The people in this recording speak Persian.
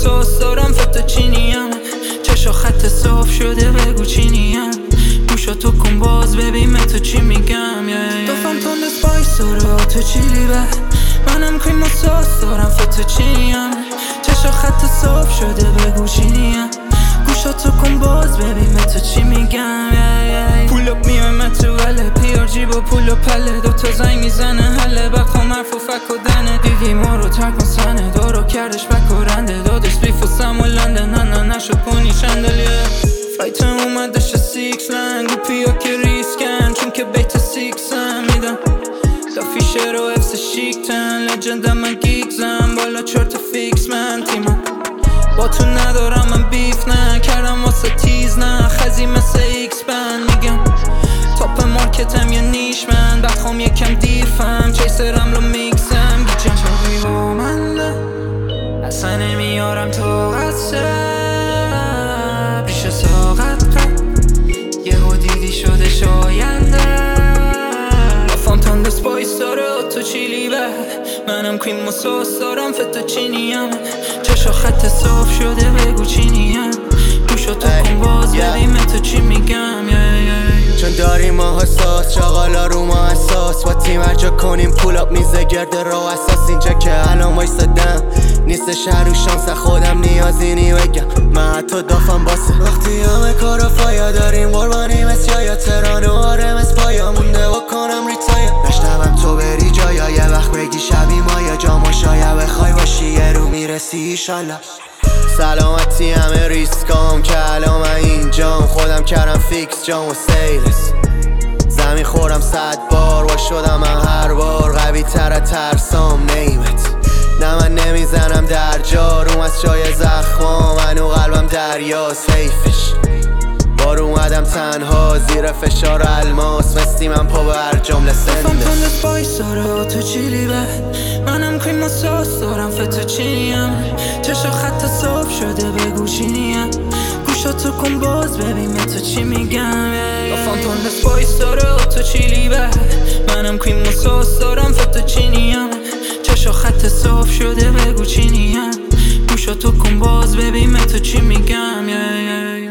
ساس دارم فتا چینیم، چشا خط صاف شده بگو چینیم، گوشا تو کن باز ببین تو چی میگم. دافم تند اسپایس داره تو چیلی به منم کریم و ساس دارم فتا چینیم، چشا خط صاف شده بگو چینیم، گوشا تو کن باز ببین تو چی میگم. پول اپ میایم تو وله پیارجی با پول و پله، دوتا زنگ میزنه حله بخوام حرف و فک و دنه، دیدی ما رو ترک و سنه دارو کردش بک و رنده، دادش بیف و سم و لنده نه نشد پونی چندلیه. فلایت اومدش سیکس لنگ و پیا که ریسکن چون که بیت سیکس هم میدم دا فیشر و افس شیکتن لجندم من گیگزم بالا چرت فیکس من تیمم با تو ندارم من بیف نه کردم واسه تیز نه خزی مثل ایکس بند میگم تاپ مارکتم یا نیش من بخوام یکم دیر فهم چیسر رملو میکسم گیجم چاقی با من نه اصلا نمیارم تو قصب ریشه ساقت قد یه ها دیدی شده شاینده رفام تند اسپایس داره تو چیلی به منم کریم و ساس دارم فتا چینیم، چشا خط صاف شده بگو چینیم، گوشا تو کن باز ببین تو چی میگم. چون داریم ما حساس چاقالا رو ما اساس با تیم هرجا کنیم پول اپ میزه گرده رو اساس اینجا که الان وایستادم نیست شهر و شانس خودم نیازی نی بگم من حتی دافم باسه وقتی همه کارا فایا داریم قربانی مثل یا تران و آرم از پایا مونده و کنم ریتایا نشنوم تو بری جایا یه وقت بگی شبی ما یا جامو شایا بخوای باشی یه رو میرسی ایشالله سلامتی همه ریسکام که الان من اینجام خودم کردم فیکس جام و سیلس زمین خورم 100 بار و شدم من هر بار قوی تر ترسام نیمت نه من نمیزنم در جاروم از جای زخمام منو قلبم دریاست حیفش بار اومدم تنها زیر فشار الماس مستی من پا بر جمله سندش دافم تند اسپایس داره تو چیلی به منم کریم و ساس دارم فتا چینیم، چشا خط صاف شده بگو چینیم، گوشا تو کن باز ببین تو چی میگم. دافم تند اسپایس داره تو چیلی به منم کریم و ساس دارم فتا چینیم، چشا خط صاف شده بگو چینیم، گوشا تو کن باز ببین تو چی میگم.